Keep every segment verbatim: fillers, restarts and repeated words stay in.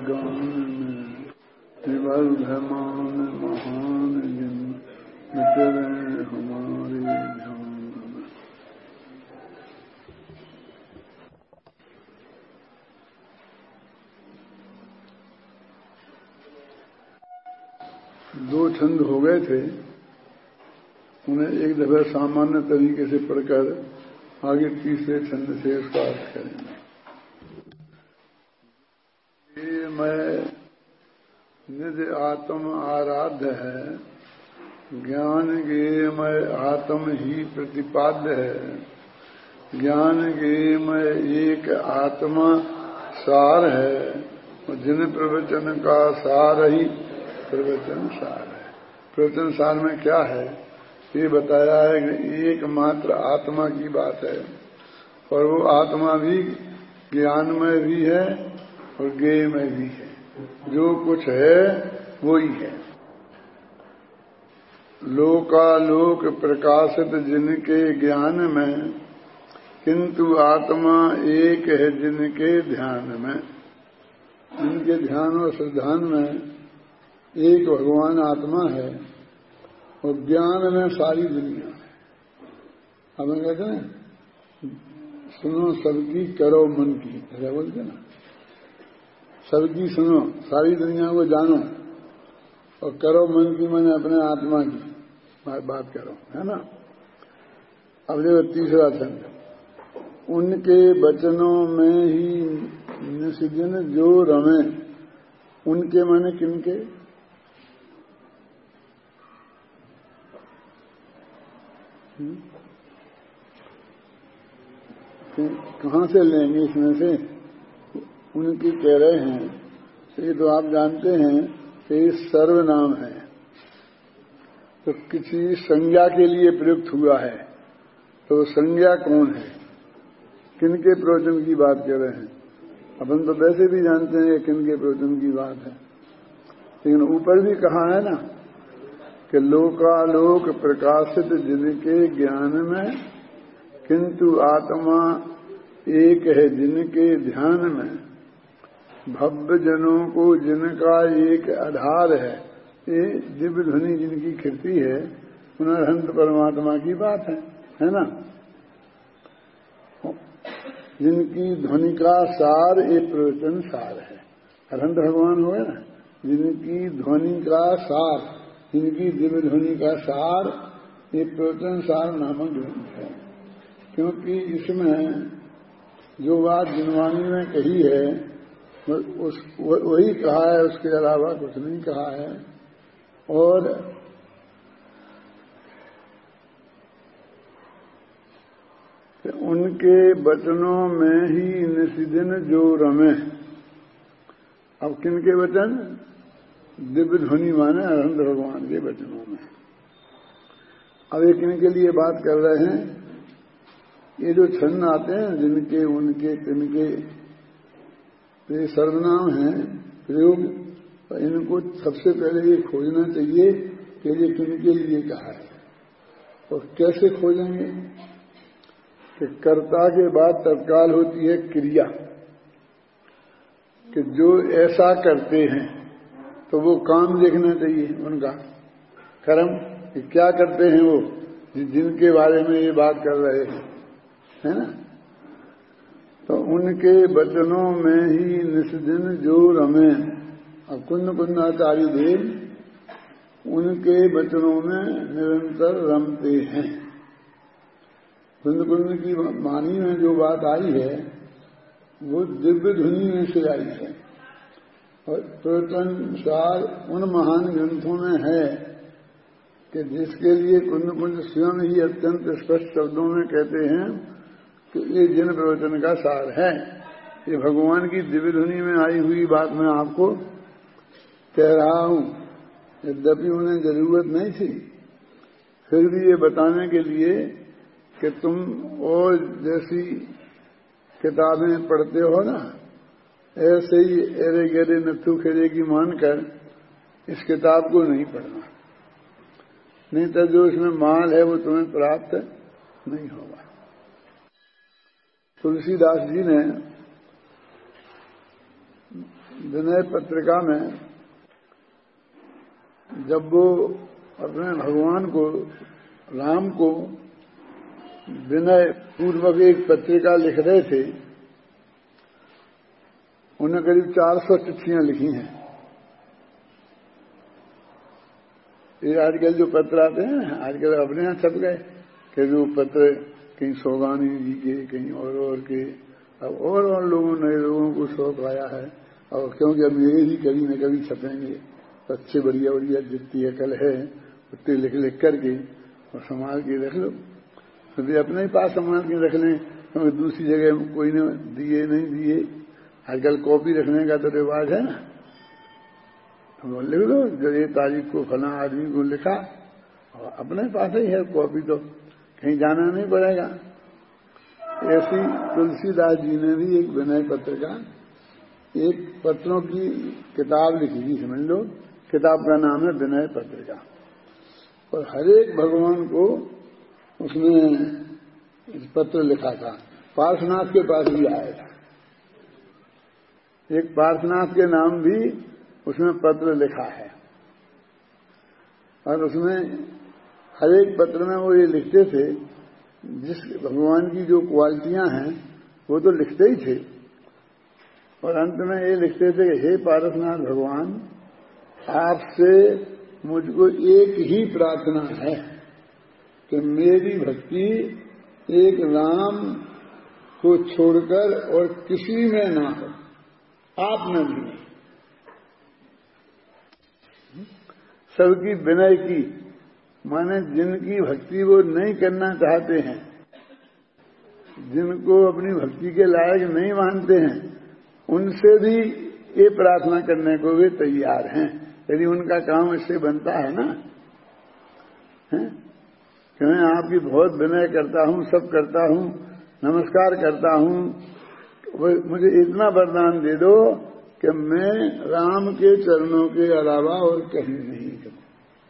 गान में विवर्धमान महान जिन मिटरे हमारे ध्यान में। दो छंद हो गए थे, उन्हें एक दफा सामान्य तरीके से पढ़कर आगे तीसरे छंद से उसका अर्थ करेंगे। ये मैं निज आत्म आराध्य है, ज्ञान गे मैं आत्म ही प्रतिपाद्य है, ज्ञान गे मैं एक आत्मा सार है, और जिन प्रवचन का सार ही प्रवचन सार है। प्रवचन सार में क्या है ये बताया है कि एकमात्र आत्मा की बात है, और वो आत्मा भी ज्ञानमय भी है और ज्ञेयमय भी है। जो कुछ है वो ही है। लोकालोक प्रकाशित जिनके ज्ञान में, किंतु आत्मा एक है जिनके ध्यान में। जिनके ध्यान और श्रद्धान में एक भगवान आत्मा है और ज्ञान में सारी दुनिया है। हमें कहते हैं सुनो सबकी करो मन की, ऐसा बोलते ना। सबकी सुनो, सारी दुनिया को जानो, और करो मन की मैंने अपने आत्मा की बात करो, है ना। अब देखो तीसरा छंद, उनके वचनों में ही निस्दिन जो रमे। उनके माने किनके? कहां से लेंगे इसमें से? उनकी कह रहे हैं, ये तो आप जानते हैं कि सर्वनाम है, तो किसी संज्ञा के लिए प्रयुक्त हुआ है, तो संज्ञा कौन है? किनके प्रवचन की बात कर रहे हैं? अपन तो वैसे भी जानते हैं किनके प्रवचन की बात है, लेकिन ऊपर भी कहा है ना कि लोकालोक प्रकाशित जिनके ज्ञान में, किंतु आत्मा एक है जिनके ध्यान में। भव्य जनों को जिनका एक आधार है, ये दिव्य ध्वनि जिनकी कीर्ति है, पुनर्हंत परमात्मा की बात है, है ना। जिनकी ध्वनि का सार ये प्रवचन सार है। अरहंत भगवान हुए ना, जिनकी ध्वनि का सार, जिनकी दिव्य ध्वनि का सार ये प्रवचन सार नामक ग्रंथ है। क्योंकि इसमें जो बात जिनवाणी में कही है उस वही कहा है, उसके अलावा कुछ नहीं कहा है। और उनके वचनों में ही निस्दिन जो रमे। अब किनके वचन? दिव्य ध्वनि माने अरहंत भगवान के वचनों में। अब ये किनके लिए बात कर रहे हैं? ये जो छंद आते हैं जिनके, उनके, किनके, ये सर्वनाम है प्रयोग, तो इनको सबसे पहले ये खोजना चाहिए कि ये किनके लिए कहा है। और कैसे खोजेंगे कि कर्ता के बाद तत्काल होती है क्रिया, कि जो ऐसा करते हैं तो वो काम देखना चाहिए उनका कर्म, कि क्या करते हैं वो जिनके बारे में ये बात कर रहे हैं, है ना। तो उनके वचनों में ही निस्दिन जो रमे। अब कुंद कुंद आचार्य देव उनके वचनों में निरंतर रमते हैं। कुंद कुंद की वाणी में जो बात आई है वो दिव्य ध्वनि में से आई है, और प्रवचन सार उन महान ग्रंथों में है कि जिसके लिए कुंद कुंद स्वयं ही अत्यंत स्पष्ट शब्दों में कहते हैं कि ये जिन प्रवचन का सार है। ये भगवान की दिव्य ध्वनि में आई हुई बात मैं आपको कह रहा हूं, यद्यपि उन्हें जरूरत नहीं थी, फिर भी ये बताने के लिए कि तुम और जैसी किताबें पढ़ते हो ना, ऐसे ही एरे गेरे नथु खेरे की मानकर इस किताब को नहीं पढ़ना, नहीं तो जो इसमें माल है वो तुम्हें प्राप्त नहीं होगा। तुलसीदास जी ने विनय पत्रिका में जब वो अपने भगवान को, राम को विनय पूर्वक एक पत्रिका लिख रहे थे, उन्हें करीब चार सौ चिट्ठियां लिखी हैं। ये आजकल जो पत्र आते हैं, आजकल अपने यहां छप गए कि जो पत्र कहीं सोगानी जी के, कहीं और और के, अब और और लोगों नए लोगों को शौक आया है, और क्योंकि अब मेरे ही कभी न कभी छपेंगे, तो अच्छे बढ़िया बढ़िया जितनी अकल है उतने लिख लिख करके और संभाल के रख लो। तो वे अपने ही पास संभाल के रख लें, क्योंकि दूसरी जगह कोई ने दिए नहीं दिए। आजकल कॉपी रखने का तो रिवाज है ना, तो लिख दो जो ये तारीख को फला आदमी को लिखा, और अपने पास ही है कॉपी, तो कहीं जाना नहीं पड़ेगा। ऐसी तुलसीदास जी ने भी एक विनय पत्रिका, एक पत्रों की किताब लिखी थी, समझ लो। किताब का नाम है विनय पत्रिका, और हर एक भगवान को उसने पत्र लिखा था। पार्श्वनाथ के पास भी आया था, एक पार्श्वनाथ के नाम भी उसमें पत्र लिखा है, और उसमें हर एक पत्र में वो ये लिखते थे, जिस भगवान की जो क्वालिटियां हैं वो तो लिखते ही थे, और अंत में ये लिखते थे कि हे पार्श्वनाथ भगवान, आपसे मुझको एक ही प्रार्थना है कि मेरी भक्ति एक राम को छोड़कर और किसी में ना हो, आप में भी नहीं। सबकी विनय की माने जिनकी भक्ति वो नहीं करना चाहते हैं, जिनको अपनी भक्ति के लायक नहीं मानते हैं, उनसे भी ये प्रार्थना करने को वे तैयार हैं, यदि उनका काम इससे बनता है ना, है? कि मैं आपकी बहुत विनय करता हूं, सब करता हूं, नमस्कार करता हूं, मुझे इतना वरदान दे दो कि मैं राम के चरणों के अलावा और कहीं नहीं करूं।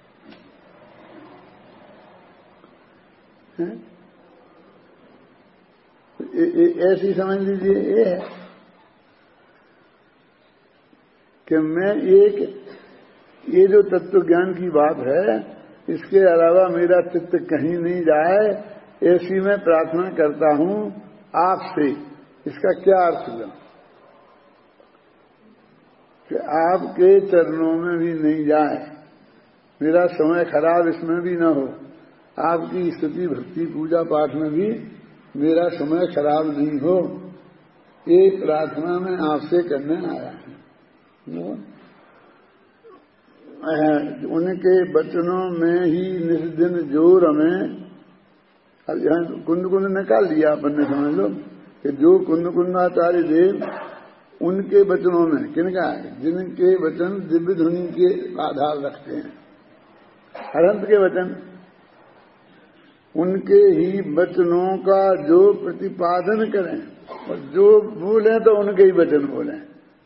ऐसी समझ लीजिए ये है कि मैं एक, ये जो तत्व ज्ञान की बात है, इसके अलावा मेरा चित्त कहीं नहीं जाए, ऐसी मैं प्रार्थना करता हूं आपसे। इसका क्या अर्थ हुआ कि आपके चरणों में भी नहीं जाए, मेरा समय खराब इसमें भी न हो, आपकी स्तुति भक्ति पूजा पाठ में भी मेरा समय खराब नहीं हो, ये प्रार्थना मैं आपसे करने आया हूं। उनके वचनों में ही निस्दिन जोर हमें, अब यहां कुंद कुंद निकाल दिया अपन ने, समझ लो कि जो कुंद कुंदाचार्य देव उनके वचनों में, किनका, जिनके वचन दिव्य ध्वनि के आधार रखते हैं, अनंत के वचन, उनके ही वचनों का जो प्रतिपादन करें और जो बोले तो उनके ही वचन बोले।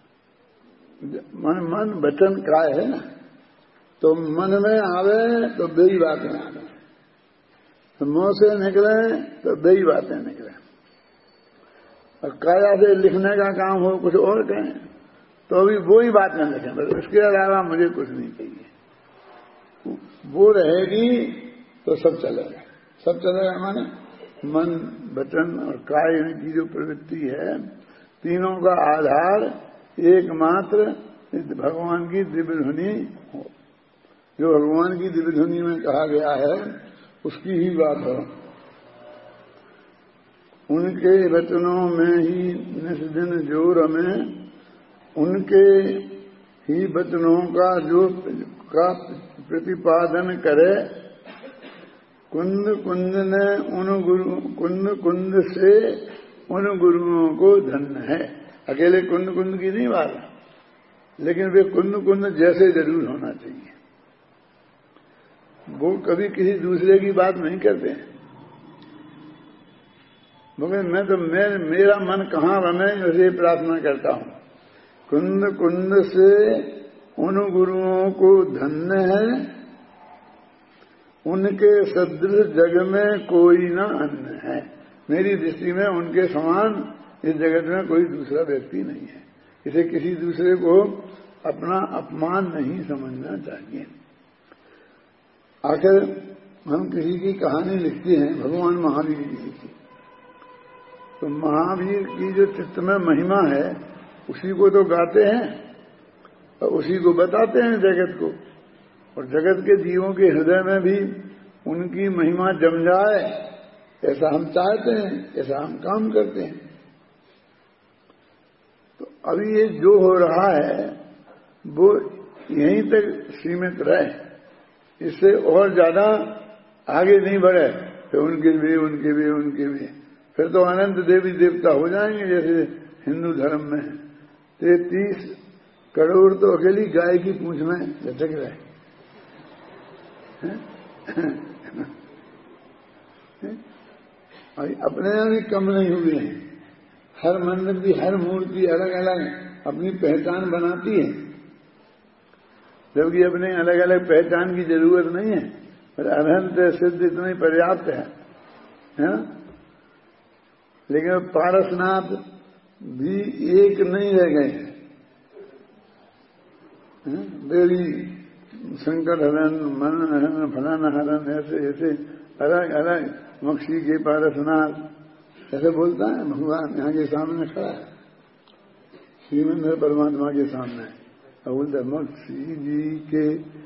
मन मन वचन का है ना, तो मन में आवे तो बेई बातें आवे, तो मुंह से निकले तो बेई बातें निकले, और काया से लिखने का काम हो कुछ और कहें तो भी वो ही बात न लिखें, बस उसके अलावा मुझे कुछ नहीं चाहिए। वो रहेगी तो सब चलेगा, सब चलेगा माने मन वचन और काय की जो प्रवृत्ति है, तीनों का आधार एकमात्र भगवान की दिव्य ध्वनि हो। जो भगवान की दिव्य ध्वनि में कहा गया है उसकी ही बात है। उनके वचनों में ही निस्दिन जोर हमें, उनके ही वचनों का जो का प्रतिपादन करे, कुंद कुंद ने उन गुरु कुंद कुंद से उन गुरुओं को धन्य है। अकेले कुंद कुंद की नहीं बात, लेकिन वे कुंद कुंद जैसे जरूर होना चाहिए। वो कभी किसी दूसरे की बात नहीं करते हैं, मगर मैं तो मैं मेरा मन कहाँ रमे उसे प्रार्थना करता हूं। कुंद कुंद से उन गुरुओं को धन्य है, उनके सदृश जग में कोई न अन्य है। मेरी दृष्टि में उनके समान इस जगत में कोई दूसरा व्यक्ति नहीं है। इसे किसी दूसरे को अपना अपमान नहीं समझना चाहिए। आखिर हम किसी की कहानी लिखते हैं, भगवान महावीर जी की, तो महावीर की जो चित्त में महिमा है उसी को तो गाते हैं और उसी को बताते हैं जगत को, और जगत के जीवों के हृदय में भी उनकी महिमा जम जाए ऐसा हम चाहते हैं, ऐसा हम काम करते हैं। तो अभी ये जो हो रहा है वो यहीं तक सीमित रहे, इससे और ज्यादा आगे नहीं बढ़े। फिर उनके भी उनके भी उनके भी फिर तो अनंत देवी देवता हो जाएंगे जैसे हिंदू धर्म में है। तैतीस करोड़ तो अकेली गाय की पूंछ में लटक रहे अपने यहाँ भी कम नहीं हुए हैं। हर मंदिर की हर मूर्ति अलग अलग अपनी पहचान बनाती है, जबकि अपने अलग अलग पहचान की जरूरत नहीं है, पर अनंत सिद्ध इतनी पर्याप्त है, है? लेकिन पारसनाथ भी एक नहीं रह गए हैं। देवी शंकर हरण, मन हरण, फलाना हरण, ऐसे ऐसे अलग अलग मक्सी के पारसनाथ ऐसे बोलता है भगवान यहाँ के सामने खड़ा है, श्रीमंदिर परमात्मा के सामने, और बोलता मक्सी जी के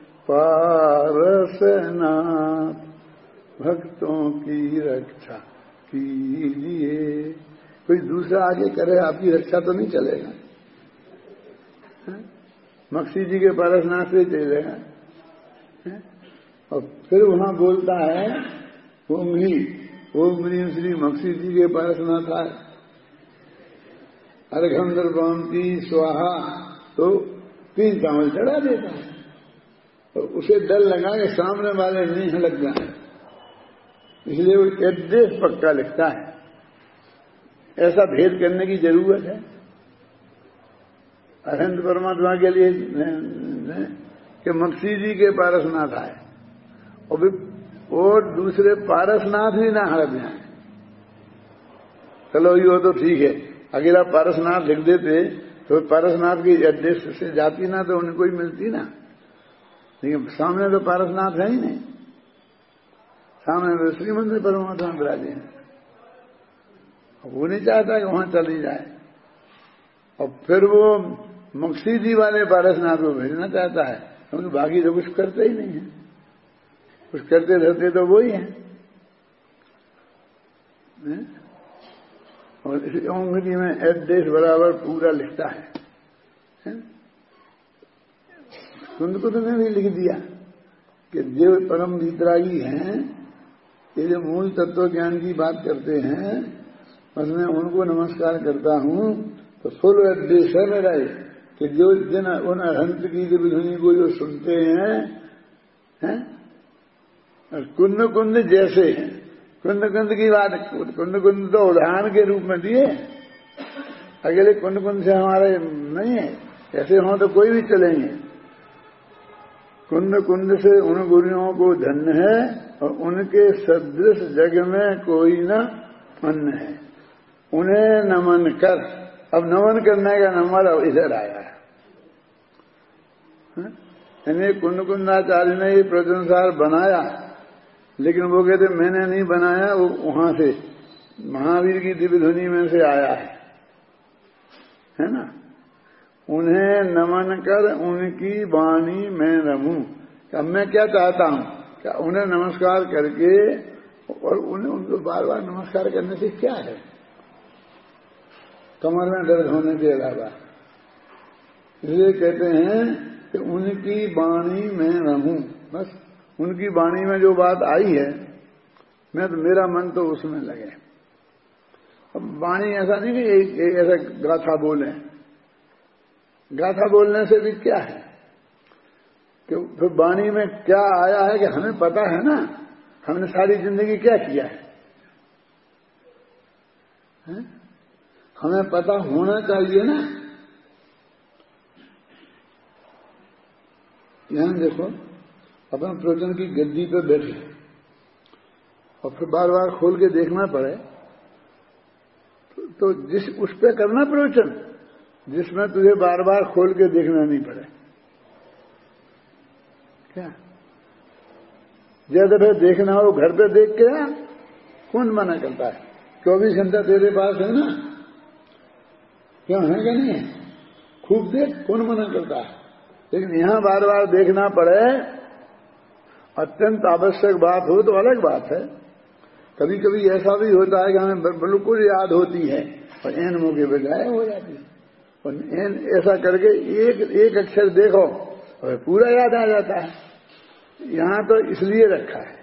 पारसनाथ भक्तों की रक्षा कीजिए। कोई दूसरा आगे करे आपकी रक्षा तो नहीं चलेगा, मक्सी जी के पारसनाथ से चलेगा। और फिर वहां बोलता है ओम ही ओम ह्रीम श्री मक्सी जी के पारसनाथ आए, अर्घंदर बामती स्वाहा, तो तीन चावल चढ़ा देता है, तो उसे डर लगा कि सामने वाले नहीं लग जाए, इसलिए वो एड्रेस पक्का लिखता है। ऐसा भेद करने की जरूरत है। अनंत परमात्मा के लिए कि मक्सी जी के पारसनाथ आए, और और दूसरे पारसनाथ भी ना हड़प जाए। चलो ये तो ठीक है, अकेला पारसनाथ लिख देते तो पारसनाथ की एड्रेस से जाती ना तो उनको ही मिलती ना, लेकिन सामने तो पारसनाथ है ही नहीं, सामने तो श्रीमंदिर परमात्मा विराजे हैं। वो नहीं चाहता कि वहां चली जाए, और फिर वो मक्सी जी वाले पारसनाथ को भेजना चाहता है, क्योंकि बाकी तो कुछ करते ही नहीं है, कुछ करते रहते तो वो ही है। और इस अंग्रेजी में एड्रेस बराबर पूरा लिखता है, कुंद ने भी लिख दिया कि जो परम वितरागी हैं, ये जो मूल तत्व ज्ञान की बात करते हैं, बस मैं उनको नमस्कार करता हूं। तो फुल एड्रेस है मेरा ये कि जो जिन उन अरहंत की ध्वनि को जो सुनते हैं, हैं? और कुंद कुंद जैसे हैं, कुंद कुंद की बात, कुंद कुंद तो उदाहरण के रूप में दिए, अकेले कुंद कुंद से हमारे नहीं है, ऐसे हों तो कोई भी चलेंगे। कुंद कुंद से उन गुरुओं को धन्य है, और उनके सदृश जग में कोई न अन्न है, उन्हें नमन कर। अब नमन करने का नंबर अब इधर आया है। यानी कुंद कुंदाचार्य ने ये प्रजनसार बनाया, लेकिन वो कहते मैंने नहीं बनाया, वो वहां से महावीर की दिव्य ध्वनि में से आया है, है ना। उन्हें नमन कर उनकी वाणी में रमूं। अब मैं क्या चाहता हूं कि उन्हें नमस्कार करके, और उन्हें उनको बार बार नमस्कार करने से क्या है, कमर में दर्द होने के अलावा। इसलिए कहते हैं कि उनकी वाणी में रहूं, बस उनकी वाणी में जो बात आई है, मैं तो मेरा मन तो उसमें लगे। अब वाणी ऐसा नहीं कि एक, एक ऐसा गाथा बोले, गाथा बोलने से भी क्या है कि फिर वाणी में क्या आया है कि हमें पता है ना, हमने सारी जिंदगी क्या किया है, है? हमें पता होना चाहिए ना। यहां देखो, अपन प्रवचन की गद्दी पर बैठे और फिर बार बार खोल के देखना पड़े, तो, तो जिस उस पर करना प्रवचन, जिसमें तुझे बार बार खोल के देखना नहीं पड़े। क्या जैसे फिर देखना हो घर पे देख के ना, कौन मना करता है? चौबीस घंटा तेरे पास है ना, क्यों है क्या नहीं है? खूब देख, कौन मना करता है? लेकिन यहां बार बार देखना पड़े, अत्यंत आवश्यक बात हो तो अलग बात है। कभी कभी ऐसा भी होता है कि हमें बिल्कुल याद होती है और एन मौके पर गायब हो जाती है, और एन ऐसा करके एक एक अक्षर देखो और पूरा याद आ जाता है। यहां तो इसलिए रखा है,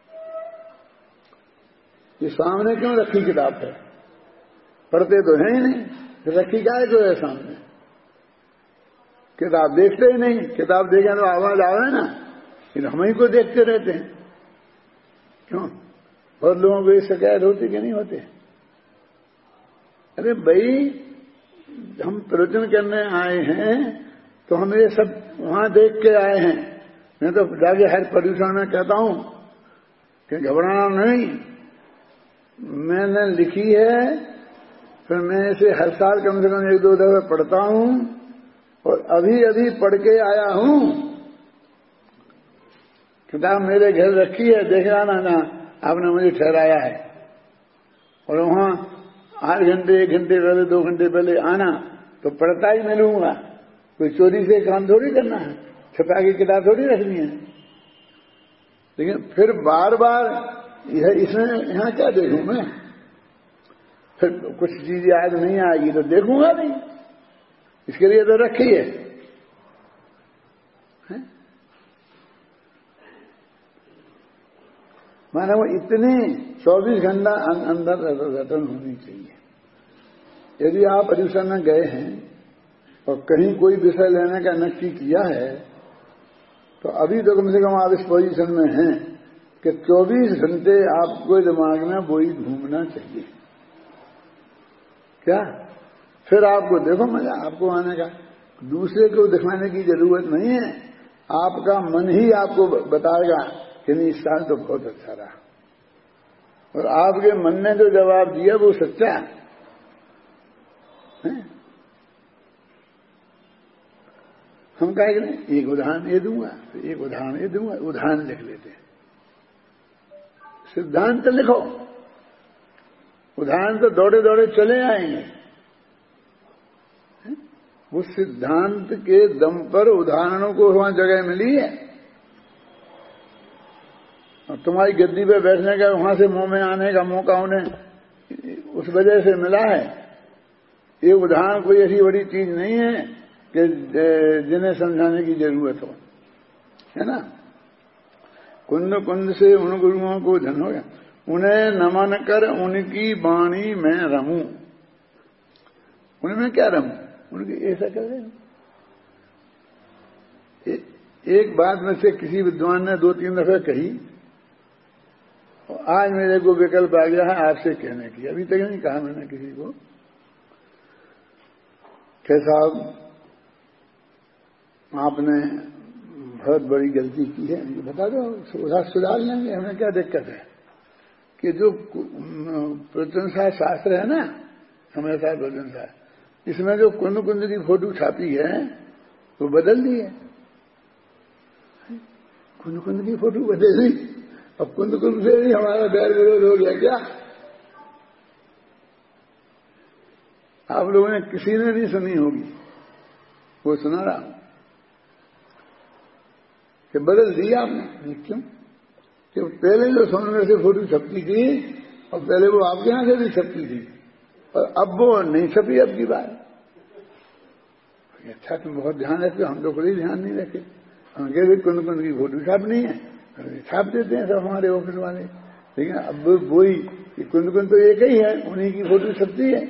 ये सामने क्यों रखी किताब है? पढ़ते तो है ही नहीं, तो रखी क्या है जो है सामने? किताब देखते ही नहीं, किताब देखें तो आवाज आवे ना, लेकिन हम ही को देखते रहते हैं। क्यों? बहुत लोगों को ये शिकायत होती कि नहीं होती? अरे भाई, हम प्रवचन करने आए हैं तो हम ये सब वहां देख के आए हैं। मैं तो जाके हर प्रदूषण में कहता हूं कि घबराना नहीं, मैंने लिखी है, फिर मैं इसे हर साल कम से कम एक दो दफे पढ़ता हूं, और अभी अभी पढ़ के आया हूं। किताब मेरे घर रखी है, देखना ना ना, आपने मुझे ठहराया है, और वहां आठ घंटे एक घंटे पहले दो घंटे पहले आना तो पढ़ता ही मिलूंगा। कोई चोरी से काम थोड़ी करना है, छुपा की किताब थोड़ी रखनी है। लेकिन फिर बार बार यह इसमें यहां क्या देखूं मैं? फिर कुछ चीज याद नहीं आएगी तो देखूंगा नहीं, इसके लिए तो रखी है, है? माना वो इतनी चौबीस घंटा अंदर रटन होनी चाहिए। यदि आप अधिवेशन में गए हैं और कहीं कोई विषय लेने का नक्की किया है, तो अभी तो कम से कम आप इस पोजीशन में हैं कि चौबीस घंटे आपको दिमाग में वही घूमना चाहिए। क्या? फिर आपको देखो मजा आपको आने का, दूसरे को दिखाने की जरूरत नहीं है। आपका मन ही आपको बताएगा कि नहीं, इस साल तो बहुत अच्छा रहा, और आपके मन ने जो जवाब दिया वो सच्चा है। हम कहें कि नहीं, एक उदाहरण ये दूंगा, तो एक उदाहरण ये दूंगा, उदाहरण लिख लेते हैं। सिद्धांत लिखो, उदाहरण तो दौड़े दौड़े चले आएंगे। वो सिद्धांत के दम पर उदाहरणों को वहां जगह मिली है, और तुम्हारी गद्दी पे बैठने का, वहां से मुंह में आने का मौका उन्हें उस वजह से मिला है। ये उदाहरण कोई ऐसी बड़ी चीज नहीं है कि जिन्हें समझाने की जरूरत हो, है ना? कुंद कुंद से उन गुरुओं को धन हो गया, उन्हें नमन कर उनकी वाणी में रमूं। उनमें क्या रमूं? उनकी ऐसा कर रहे। एक बात में से किसी विद्वान ने दो तीन दफे कही, और आज मेरे को विकल्प आ गया है आपसे कहने की। अभी तक नहीं कहा मैंने किसी को कि साहब आपने बहुत बड़ी गलती की है, बता दो, सुधार लेंगे, हमें क्या दिक्कत है? कि जो प्रवचन शास्त्र है ना, हमेशा प्रवचन शास्त्र, इसमें जो कुंद कुंद की फोटो छापी है वो बदल दी है। कुंद कुंद की फोटो बदल दी, अब कुंद कुंद से ही हमारा बैर विरोध हो गया क्या? आप लोगों ने किसी ने नहीं सुनी होगी, वो सुना रहा कि बदल दिया आपने। क्यों? कि पहले जो सोने से फोटो छपती थी, और पहले वो आपके यहां से भी छपती थी, और अब वो नहीं छपी। अब की बात अच्छा, तुम बहुत ध्यान रखते हो, हम तो कोई ध्यान नहीं रखे। हम कह रहे कुंद कुंद की फोटो छापनी है, छाप देते हैं सब हमारे ऑफिस वाले। लेकिन अब वही कुंद कुंद तो एक ही है, उन्हीं की फोटो छपती है।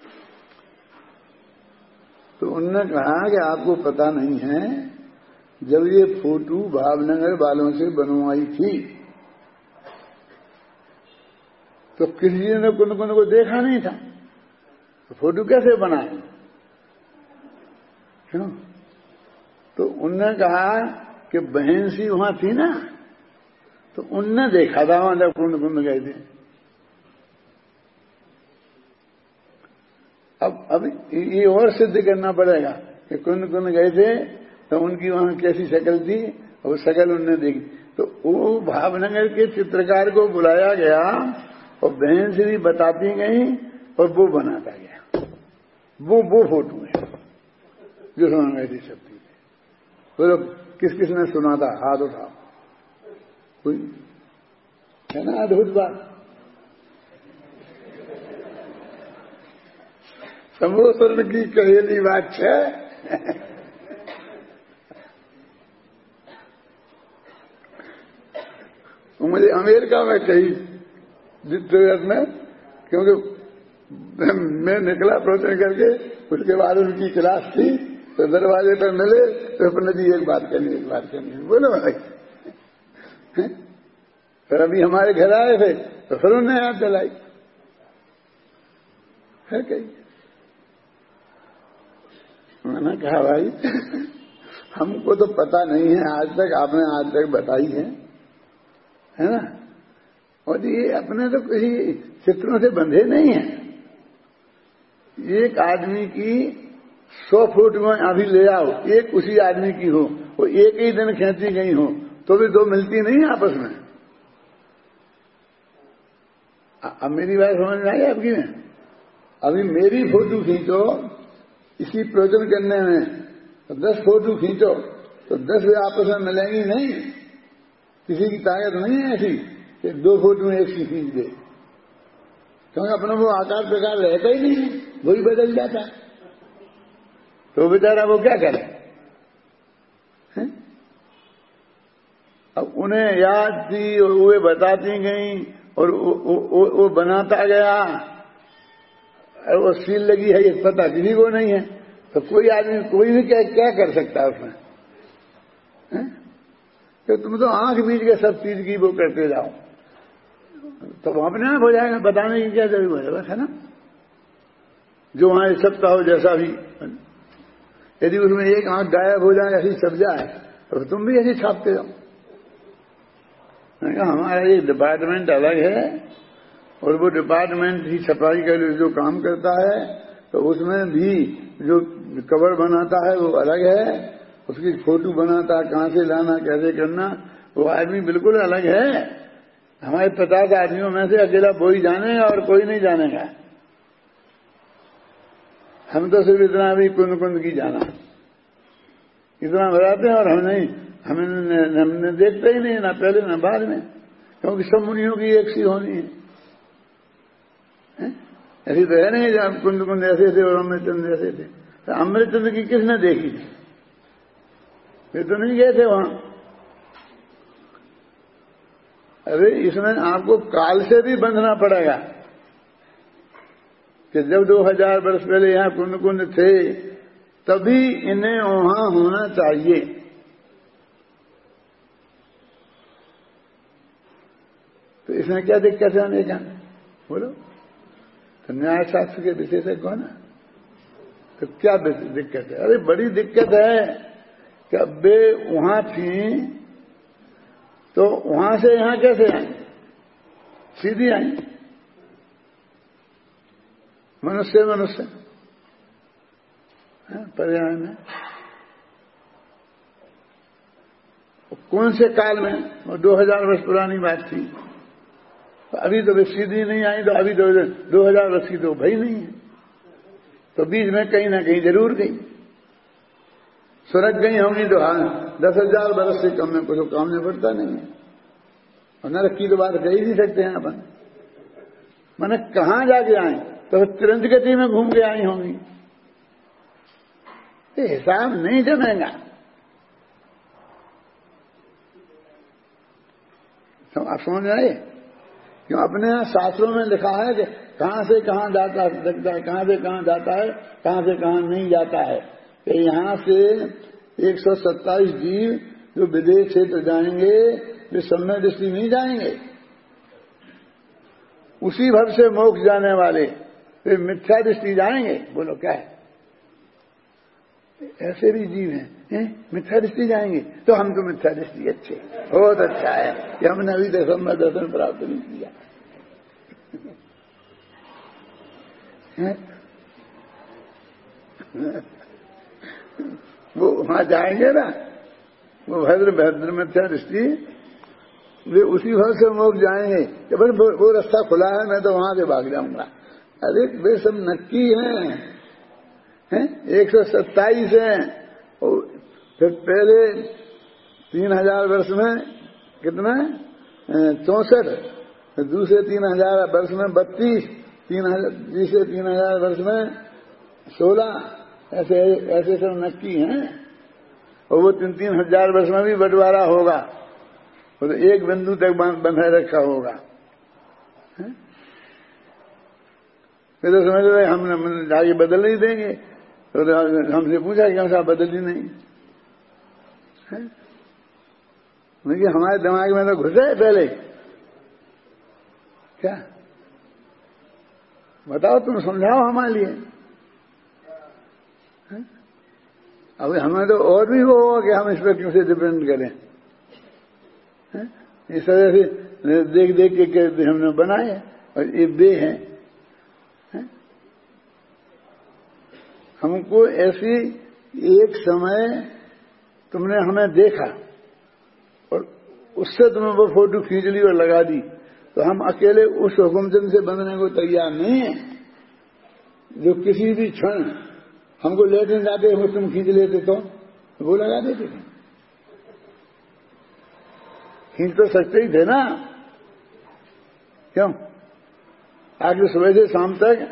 तो उन्होंने कहा कि आपको पता नहीं है, जब ये फोटो भावनगर वालों से बनवाई थी तो किसी ने कुंद कुंद को देखा नहीं था, तो फोटो कैसे बनाए? क्यों? तो उनने कहा कि बहन सी वहां थी ना, तो उनने देखा था वहां जब कुंद कुंद गए थे। अब अब ये और सिद्ध करना पड़ेगा कि कुंद कुंद गए थे तो उनकी वहां कैसी शक्ल थी और शक्ल उनने देखी। तो वो भावनगर के चित्रकार को बुलाया गया और बहन श्री बताती गई और वो बनाता गया। वो वो फोटो है जो सुना गई थी सब चीजें। बोलो किस किस ने सुना था? हाथ उठाओ। कोई है ना अद्भुत बात? समोसर की कहेली बात है। मुझे अमेरिका में कही जिस में, क्योंकि मैं निकला प्रवचन करके, उसके बाद उनकी क्लास थी तो दरवाजे पर मिले तो अपने जी एक बात करनी एक बात करनी बोलो भाई। फिर अभी हमारे घर आए थे तो फिर उन्हें याद दिलाई है कही। मैंने कहा भाई हमको तो पता नहीं है आज तक, आपने आज तक बताई है है ना। और ये अपने तो किसी चित्रों से बंधे नहीं है। एक आदमी की सौ फुट में अभी ले आओ, एक उसी आदमी की हो, वो एक ही दिन खींची गई हो तो भी दो मिलती नहीं आपस में। अब मेरी बात समझ में आई आपकी में? अभी मेरी फोटो खींचो इसी प्रवचन करने में तो दस फोटो खींचो तो दस आपस में मिलेंगी नहीं। किसी की ताकत नहीं है ऐसी कि दो फोटो में एक सी खींच दे, क्योंकि अपने वो आकार प्रकार रहता ही नहीं, वही बदल जाता है। तो बेचारा वो क्या करे? है? अब उन्हें याद थी और वो बताती गई और वो, वो, वो बनाता गया और वो सील लगी है ये पता किसी को नहीं है। तो कोई आदमी कोई भी क्या, क्या कर सकता है उसमें? है? तो तुम तो आंख बीच के सब चीज की वो करते जाओ तो वो अपने आप हो जाएगा। बताने की क्या जरूरत है? बस है ना। जो वहां छपता हो जैसा भी, यदि उसमें एक आंख गायब हो जाए ऐसी छप जाए तो तुम भी ऐसी छापते जाओ। हमारा एक डिपार्टमेंट अलग है और वो डिपार्टमेंट ही छपाई के लिए जो काम करता है तो उसमें भी जो कवर बनाता है वो अलग है, उसकी फोटो बनाता है, कहां से लाना कैसे करना, वो आदमी बिल्कुल अलग है। हमारे पचास आदमियों में से अकेला वो ही जानेगा और कोई नहीं जानेगा। हम तो सिर्फ इतना भी कुंद कुंद की जाना इतना बनाते हैं और हम नहीं, हमें हमने देखते ही नहीं, ना पहले ना बाद में, क्योंकि सब मुनियों की एक सी होनी है। ऐसी तो है नहीं जब कुंद कुंद ऐसे थे और अमृतचंद ऐसे थे। तो अमृतचंद की किसने देखी? वे तो नहीं गए थे वहां। अरे इसमें आपको काल से भी बंधना पड़ेगा कि जब दो हजार वर्ष पहले यहां कुंद कुंद थे तभी इन्हें वहां होना चाहिए। तो इसमें क्या दिक्कत है आने का? बोलो। तो न्याय शास्त्र के विशेषज्ञ कौन है? तो क्या दिक्कत है? अरे बड़ी दिक्कत है कि अब वे वहां थी तो वहां से यहां कैसे आई? सीधी आई मनुष्य मनुष्य पर्याय में। कौन से काल में? वो दो हजार वर्ष पुरानी बात थी। अभी तो वे सीधी नहीं आई, तो अभी तो दो हजार वर्ष की तो भाई नहीं है, तो बीच में कहीं ना कहीं जरूर गई। सुरग गई होंगी तो हाँ दस हजार वर्ष से कम में कुछ काम नहीं पड़ता नहीं है। और नरक की तो बात कह ही नहीं सकते हैं अपन। मैंने कहां जाके आए? तो तुरंत गति में घूम के आई होंगी। हिसाब नहीं जमेगा। तो आप समझ आए क्यों? अपने यहां शास्त्रों में लिखा है कि कहां से कहां जाता सकता है, कहां से कहां जाता है, कहां से कहां नहीं जाता है। कि यहां से एक सौ सत्ताईस जीव जो विदेश क्षेत्र जाएंगे वे समय दृष्टि नहीं जाएंगे। उसी भव से मोक्ष जाने वाले वे मिथ्या दृष्टि जाएंगे। बोलो क्या है? ऐसे भी जीव हैं, हैं? मिथ्या दृष्टि जाएंगे। तो हम तो मिथ्या दृष्टि अच्छे, बहुत अच्छा है कि हमने अभी तक समय दर्शन प्राप्त नहीं किया। वो वहां जाएंगे ना, वो भद्र भद्र में थे ऋषि, वे उसी भाव से मोक्ष जाएंगे कि भाई वो, वो रास्ता खुला है, मैं तो वहां से भाग जाऊंगा। अरे वे सब नक्की हैं, हैं? एक सौ सत्ताईस हैं। और फिर पहले तीन हजार वर्ष में कितना चौसठ, दूसरे तीन हजार वर्ष में बत्तीस, तीन हजार तीसरे तीन हजार वर्ष में सोलह, ऐसे ऐसे सब नक्की हैं। और वो तीन तीन हजार वर्ष में भी बंटवारा होगा, तो एक बिंदु तक बंधा रखा होगा। फिर तो समझ रहे हम आगे बदल नहीं देंगे, तो हमसे पूछा कि हम साहब बदल ही नहीं। लेकिन हमारे दिमाग में तो घुसे पहले क्या, बताओ तुम समझाओ हमारे लिए। अब हमें तो और भी वो होगा कि हम इस पर क्यों से डिपेंड करें। इस तरह से देख देख के हमने बनाए और ये बे हैं। हमको ऐसी एक समय तुमने हमें देखा और उससे तुमने वो फोटो खींच ली और लगा दी, तो हम अकेले उस हुकुमचंद से बंधने को तैयार नहीं है जो किसी भी क्षण हमको लेते जाते हो तुम खींच लेते तो वो लगा देते थे। खींच तो सकते ही थे ना, क्यों? आखिर सुबह से शाम तक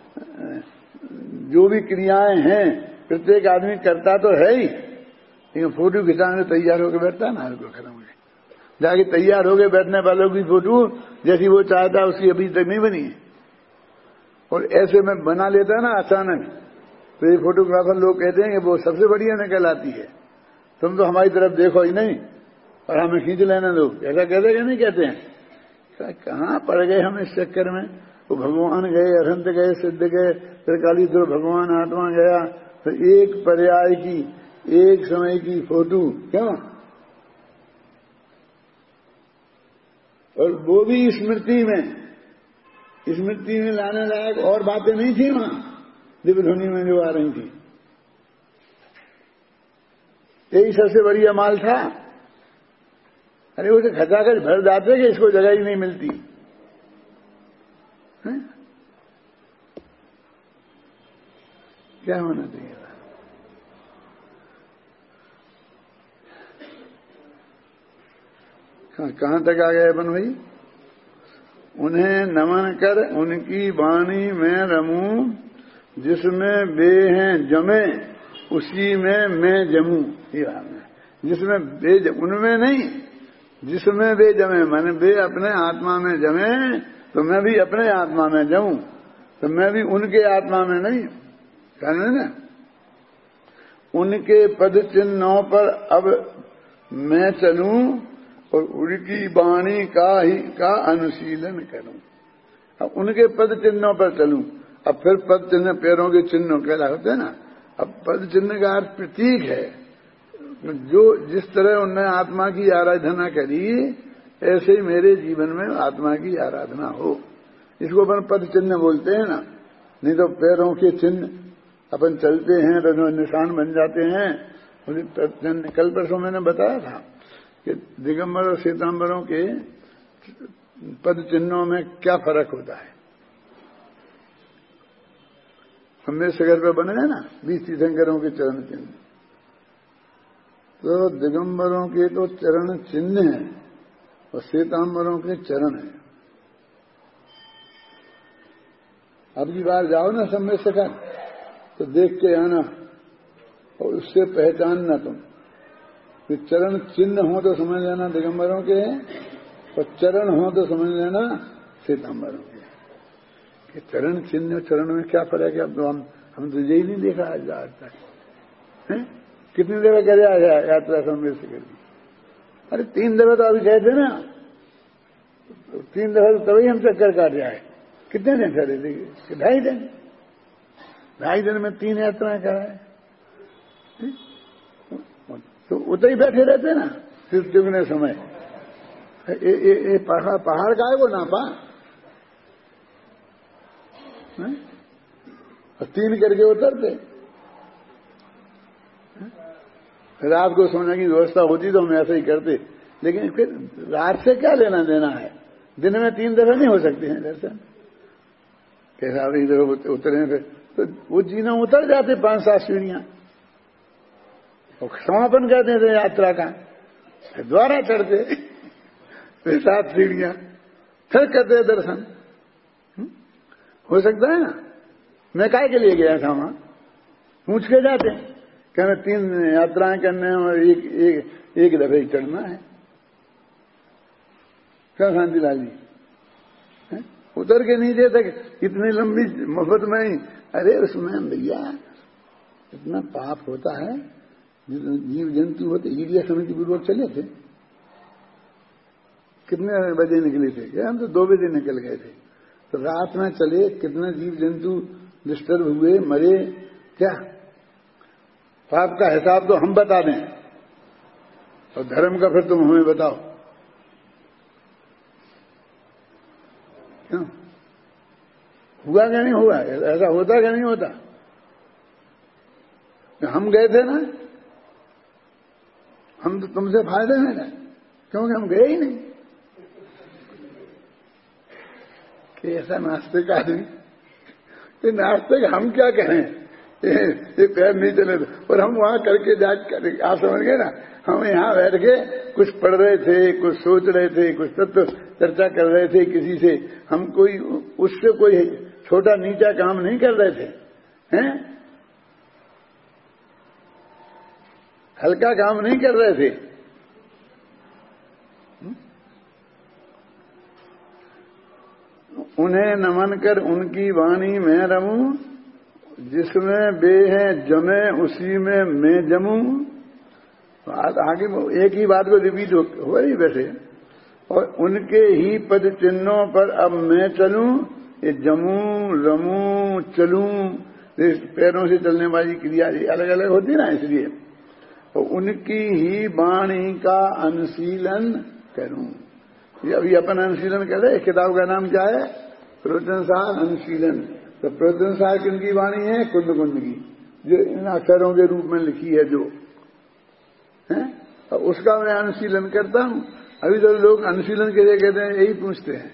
जो भी क्रियाएं हैं प्रत्येक आदमी करता तो है ही, लेकिन फोटो खिंचाने तैयार होकर बैठता ना, को खत्म हो जाके तैयार होकर बैठने वालों की फोटो जैसी वो चाहता उसकी अभी तक नहीं बनी। और ऐसे में बना लेता है ना अचानक, तो ये फोटोग्राफर लोग कहते हैं कि वो सबसे बढ़िया निकल आती है, तुम तो हमारी तरफ देखो ही नहीं और हमें खींच लेना। लोग ऐसा कहते कि नहीं कहते हैं? कहाँ पड़ गए हम इस चक्कर में। वो भगवान गए, अरहंत गए, सिद्ध गए, त्रिकालीश्वर भगवान आत्मा गया, तो एक पर्याय की एक समय की फोटो क्यों, और वो भी स्मृति में, स्मृति में लाने लायक और बातें नहीं थी वहां दिव्य ध्वनि में जो आ रही थी। यही सबसे बढ़िया माल था। अरे उसे खचाखच भर जाते कि इसको जगह ही नहीं मिलती है? क्या होना चाहिए? कहां तक आ गए अपन भाई? उन्हें नमन कर उनकी वाणी में रमूं, जिसमें वे हैं जमे उसी में मैं जमूं। ये जिसमें वे, उनमें नहीं, जिसमें वे जमे, माने वे अपने आत्मा में जमे तो मैं भी अपने आत्मा में जाऊं, तो मैं भी उनके आत्मा में नहीं। कहने ना, उनके पद चिन्हों पर अब मैं चलूं और उनकी वाणी का ही का अनुशीलन करूं। अब उनके पद चिन्हों पर चलूं। अब फिर पद चिन्ह पैरों के चिन्हों कहला होते हैं ना। अब पद चिन्ह का अर्थ प्रतीक है। जो जिस तरह उन्होंने आत्मा की आराधना करी, ऐसे ही मेरे जीवन में आत्मा की आराधना हो। इसको अपन पद चिन्ह बोलते हैं ना। नहीं तो पैरों के चिन्ह अपन चलते हैं तो निशान बन जाते हैं। कल परसों मैंने बताया था कि दिगंबर और श्वेतांबरों के पद चिन्हों में क्या फर्क होता है। हमने शिखर पे बने हैं ना बीस तीर्थंकरों के चरण चिन्ह, तो दिगंबरों के तो चरण चिन्ह है और श्वेतांबरों के चरण है। अब की बार जाओ ना सम्मेद शिखर तो देख के आना और उससे पहचानना तुम कि चरण चिन्ह हो तो समझ लेना दिगंबरों के हैं और चरण हो तो समझ लेना श्वेतांबरों के। कि चरण चिन्ह और चरण में क्या फर्क है? अब तो हम हम तो यही नहीं देखा आज आज तक है। कितनी देर करे आया यात्रा सम्मेद शिखर की? अरे तीन दफा तो अभी गए थे ना, तीन दफा तो तभी हम चक्कर काट जाए। कितने दिन ठहरे थे? ढाई दिन। ढाई दिन में तीन यात्राएं कराए तो उतर ही बैठे रहते ना सिर्फ चुगने समय। ए, ए, ए, पहाड़ पहाड़ का है वो नापा और तीन करके उतरते। रात को सोने की व्यवस्था होती तो हम ऐसा ही करते, लेकिन फिर रात से क्या लेना देना है? दिन में तीन दफे नहीं हो सकते हैं दर्शन। कैसा इधर उतरे फिर तो वो जीना उतर जाते पांच सात सीढ़ियां, और समापन कर देते यात्रा का, द्वारा चढ़ते फिर सात सीढ़ियां, फिर करते दर्शन। हो सकता है ना? मैं काय के लिए गया था वहां, पूछ के जाते कहना तीन यात्राएं करने हैं और एक एक एक दफे चढ़ना है। क्या शांतिलाल जी है? उतर के नीचे तक इतनी लंबी मुफ्त में ही, अरे उसमें भैया इतना पाप होता है, जीव जंतु होते। ईडिया समिति पूर्वक चले थे, कितने बजे निकले थे? क्या हम तो दो बजे निकल गए थे, तो रात में चले, कितने जीव जंतु डिस्टर्ब हुए, मरे। क्या पाप का हिसाब तो हम बता दें, और धर्म का फिर तुम हमें बताओ। क्यों हुआ क्या नहीं हुआ? ऐसा होता क्या नहीं होता? हम गए थे ना, हम तो तुमसे फायदे में गए, क्योंकि हम गए ही नहीं। कि ऐसा नास्तिक आदमी, ये नास्तिक हम क्या कहें, ये, ये पैर नहीं चले। और हम वहां करके जा कर, आप समझ गए ना, हम यहां बैठ के कुछ पढ़ रहे थे, कुछ सोच रहे थे, कुछ तत्व चर्चा कर रहे थे किसी से। हम कोई उससे कोई छोटा नीचा काम नहीं कर रहे थे, हैं? हल्का काम नहीं कर रहे थे। उन्हें नमन कर उनकी वाणी में रमूं, जिसमें बे है जमे उसी में मैं जमूं। आगे एक ही बात को रिपीट हो रही वैसे। और उनके ही पद चिन्हों पर अब मैं चलूं, ये जमूं रमूं चलूं, पैरों से चलने वाली क्रिया अलग अलग होती ना, इसलिए। और उनकी ही वाणी का अनुशीलन करूं। ये अभी अपन अनुशीलन कर रहे हैं। किताब का नाम क्या है? प्रवचनसार अनुशीलन। तो प्रवचनसार किनकी वाणी है? कुंद कुंद की, जो इन अक्षरों के रूप में लिखी है जो है, और उसका मैं अनुशीलन करता हूं। अभी तो लोग अनुशीलन के लिए कहते हैं, यही पूछते हैं,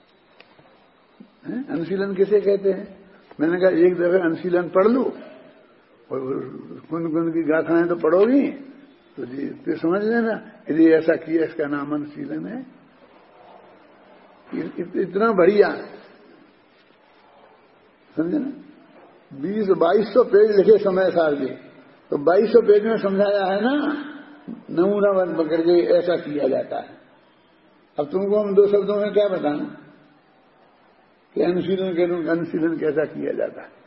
है? अनुशीलन किसे कहते हैं? मैंने कहा एक दफे अनुशीलन पढ़ लो, और कुंद कुंद की गाथाएं तो पढ़ोगी तो जी फिर समझ लेना, यदि ऐसा किया इसका नाम अनुशीलन है। इतना बढ़िया, समझे ना? बीस बाईस सौ पेज लिखे समय सार के, तो बाईस सौ पेज में समझाया है ना, नमूना बन पकड़ के ऐसा किया जाता है। अब तुमको हम दो शब्दों में क्या बताएं कि अनुशीलन के रूप अनुशीलन कैसा किया जाता है।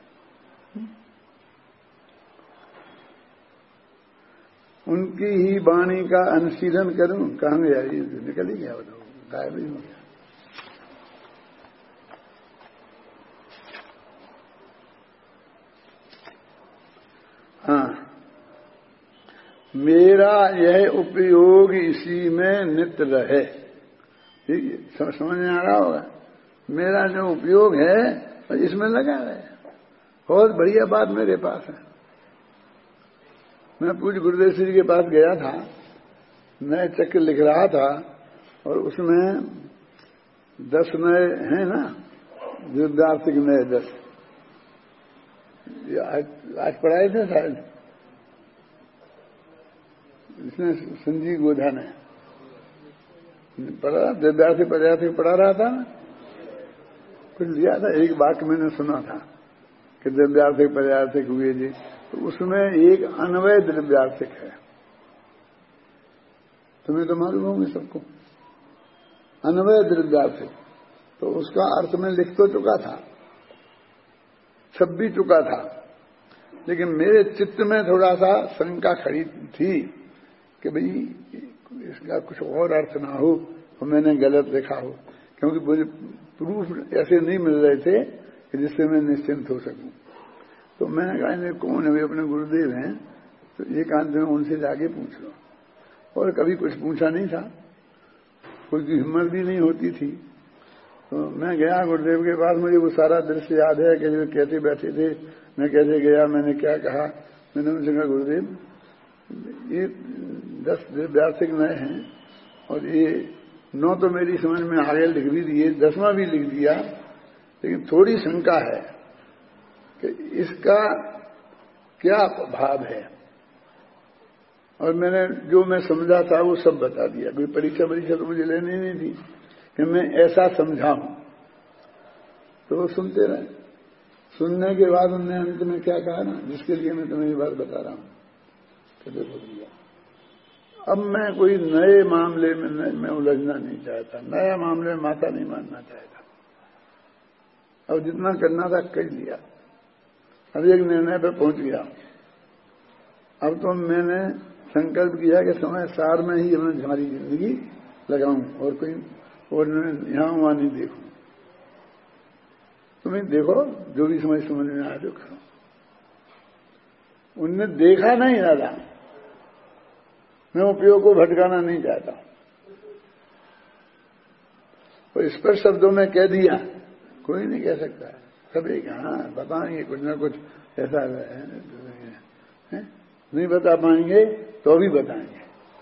उनकी ही वाणी का अनुशीलन करूं, कहां गया? निकल ही गया, बताओ, गायब ही हो गया। हाँ, मेरा यह उपयोग इसी में नित्य रहे। समझ में आ रहा होगा? मेरा जो उपयोग है इसमें लगा रहे। बहुत बढ़िया बात मेरे पास है। मैं पूज्य गुरुदेव श्री के पास गया था, नए चक्र लिख रहा था, और उसमें दस नए हैं ना, विद्यार्थी नए दस आज, आज पढ़ाए थे शायद, इसमें संजीव गोधा ने पढ़ा, विद्यार्थी विद्यार्थी पढ़ा रहा था ना, कुछ लिया था। एक वाक्य मैंने सुना था कि द्रव्यार्थिक पदार्थिक हुए जी, तो उसमें एक अन्वय द्रव्यार्थिक है। तुम्हें तो मालूम होंगे सबको, अन्वय द्रव्यार्थिक। तो उसका अर्थ में लिख तो चुका था, छप भी चुका था, लेकिन मेरे चित्त में थोड़ा सा शंका खड़ी थी कि भाई इसका कुछ और अर्थ ना हो और मैंने गलत लिखा हो, क्योंकि मुझे प्रूफ ऐसे नहीं मिल रहे थे कि जिससे मैं निश्चिंत हो सकूं। तो मैंने कहा इन्हें कौन है? वे अपने गुरुदेव हैं, तो एक आध दिन उनसे जाके पूछ लो। और कभी कुछ पूछा नहीं था, कोई की हिम्मत भी नहीं होती थी। तो मैं गया गुरुदेव के पास, मुझे वो सारा दृश्य याद है कि कैसे बैठे थे, मैं कैसे गया, मैंने क्या कहा। मैंने उनसे कहा गुरुदेव ये दस व्यासिक नए हैं और ये नौ तो मेरी समझ में आगे लिख भी दिए, दसवां भी लिख दिया, लेकिन थोड़ी शंका है कि इसका क्या भाव है। और मैंने जो मैं समझा था वो सब बता दिया। कोई परीक्षा परीक्षा तो मुझे लेनी नहीं थी कि मैं ऐसा समझा हूं, तो वो सुनते रहे। सुनने के बाद उन्होंने अंत में क्या कहा ना, जिसके लिए मैं तुम्हें ये बात बता रहा हूं, तो देखो भैया अब मैं कोई नए मामले में मैं उलझना नहीं चाहता, नया मामले में माथा नहीं मारना चाहता। अब जितना करना था कर लिया, अब एक निर्णय पर पहुंच गया। अब तो मैंने संकल्प किया कि समय सार में ही मैं हमारी जिंदगी लगाऊं और कोई और यहां वहां नहीं देखूं। तुम्हें देखो जो भी समझ समझ में आया जो करो। उनने देखा नहीं दादा, मैं उपयोग को भटकाना नहीं चाहता। और स्पष्ट शब्दों में कह दिया, कोई नहीं कह सकता है। सब एक हाँ बताएंगे कुछ ना कुछ ऐसा है, है? नहीं बता पाएंगे तो भी बताएंगे।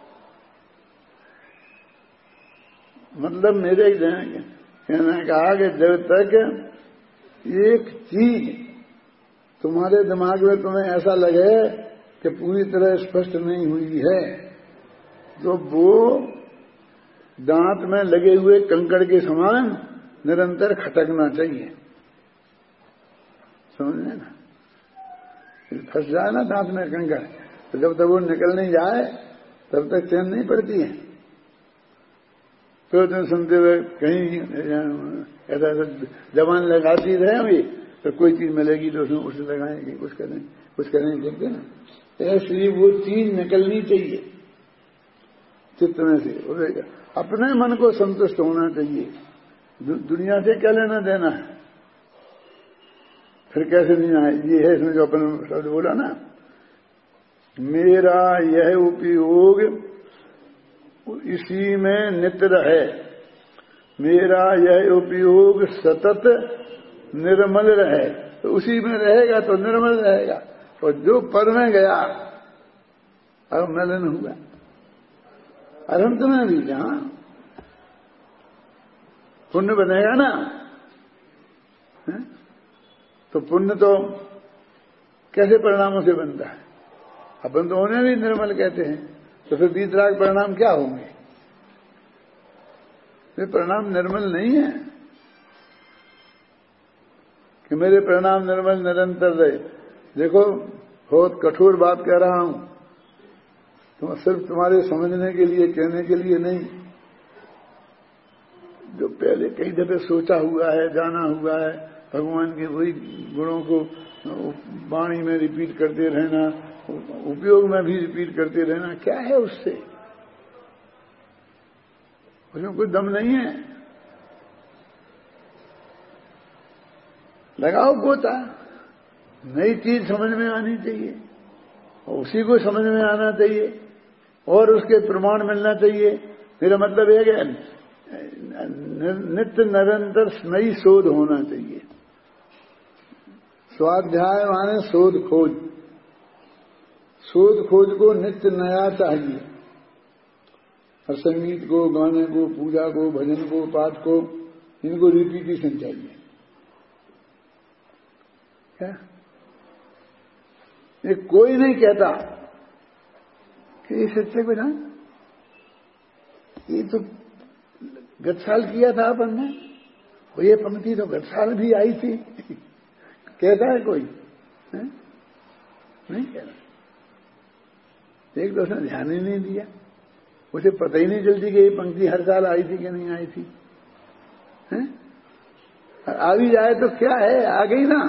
मतलब मेरे कहना कहा कि जब तक एक चीज तुम्हारे दिमाग में तुम्हें ऐसा लगे कि पूरी तरह स्पष्ट नहीं हुई है, तो वो दांत में लगे हुए कंकड़ के समान निरंतर खटकना चाहिए। समझे ना, फंस जाए ना दांत में कंकड़, तो जब तक वो निकल नहीं जाए तब तक चैन नहीं पड़ती है। तो तुम सुनते हुए कहीं ऐसा ऐसा जबान लगाती रहेंगे तो कोई चीज मिलेगी तो उसमें उसे लगाएंगे, कुछ करें कुछ करेंगे, देखते ना। ऐसी वो चीज निकलनी चाहिए चित्त में से। अपने मन को संतुष्ट होना चाहिए, दु, दुनिया से क्या लेना देना है। फिर कैसे नहीं आए, ये है इसमें जो अपन शब्द बोला ना, मेरा यह उपयोग इसी में नित्य रहे, मेरा यह उपयोग सतत निर्मल रहे, तो उसी में रहेगा तो निर्मल रहेगा। और जो पर में गया अब मलिन हुआ, अनंत में भी जहां पुण्य बनेगा ना, है? तो पुण्य तो कैसे परिणामों से बनता है। अपन तो उन्हें भी निर्मल कहते हैं, तो फिर बीतराग परिणाम क्या होंगे। ये परिणाम निर्मल नहीं है कि मेरे परिणाम निर्मल निरंतर रहे। देखो बहुत कठोर बात कह रहा हूं, तो सिर्फ तुम्हारे समझने के लिए कहने के लिए नहीं, जो पहले कई दफे सोचा हुआ है, जाना हुआ है, भगवान के वही गुणों को वाणी में रिपीट करते रहना, उपयोग में भी रिपीट करते रहना, क्या है उससे, उसमें कोई दम नहीं है। लगाओ गोता, नई चीज समझ में आनी चाहिए और उसी को समझ में आना चाहिए और उसके प्रमाण मिलना चाहिए। मेरा मतलब है कि नित्य निरंतर नई शोध होना चाहिए। स्वाध्याय माने शोध खोज, शोध खोज को नित्य नया चाहिए। और संगीत को, गाने को, पूजा को, भजन को, पाठ को, इनको रिपीटिशन चाहिए। क्या ये कोई नहीं कहता कि ये सच्चे बिना, ये तो गत साल किया था अपन ने, और ये पंक्ति तो गत साल भी आई थी। कहता है कोई है? नहीं कहता। एक तो उसने ध्यान ही नहीं दिया, उसे पता ही नहीं चलती कि ये पंक्ति हर साल आई थी कि नहीं आई थी, है? आ भी जाए तो क्या है, आ गई ना,